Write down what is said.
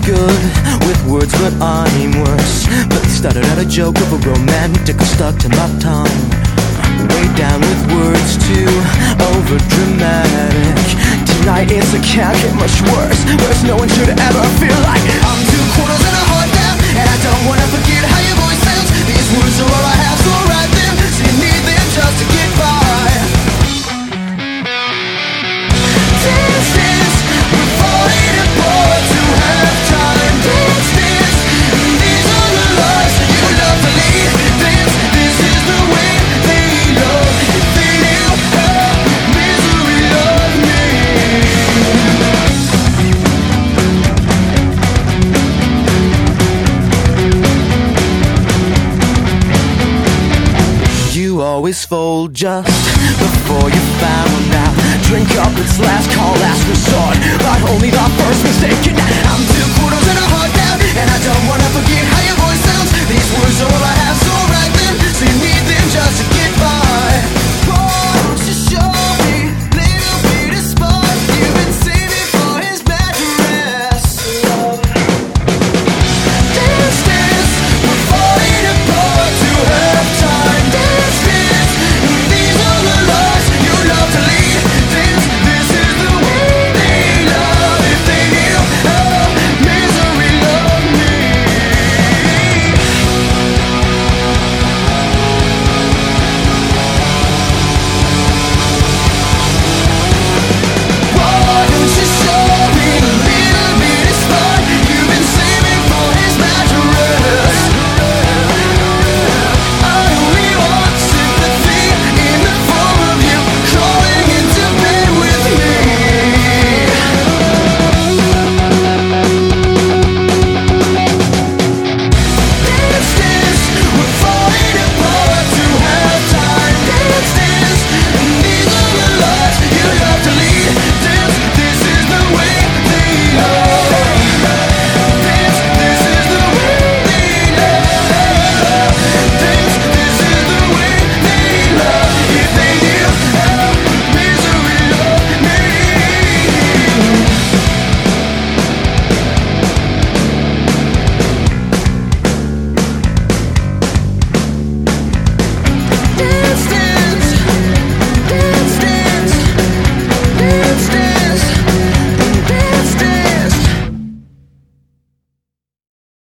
good with words, but I'm worse. But started out a joke of a romantic stuck to my tongue. Way down with words too over dramatic. Tonight it's a can't get much worse. Worse, no one should ever feel like I'm 2 quarters and a heart down, and I don't wanna forget how your voice sounds. These words are all I have, so write them. So you need them just to get by. Dance, dance, we're falling apart to have time. Dance, dance, these are the lives you love to lead. Dance, this is the way they love. If they knew how misery loved me. You always fold just before you found out. Drink up, it's last call, last resort, but only the first mistake. I'm 2 quarters